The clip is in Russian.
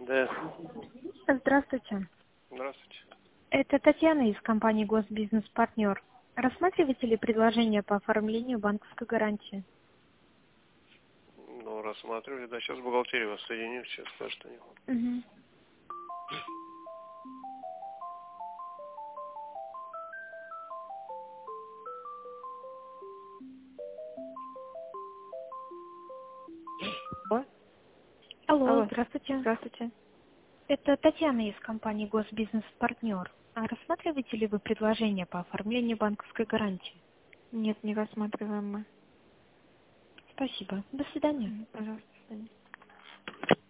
Да. Здравствуйте. Здравствуйте. Это Татьяна из компании Госбизнес-партнер. Рассматриваете ли предложение по оформлению банковской гарантии? Ну, рассматривали. Да, сейчас бухгалтерия вас соединю, сейчас скажет у него. Мгм. Алло. Алло, Алло. здравствуйте. Здравствуйте. Это Татьяна из компании Госбизнес-партнер. А рассматриваете ли вы предложение по оформлению банковской гарантии? Нет, не рассматриваем мы. Спасибо. До свидания. Пожалуйста, до свидания.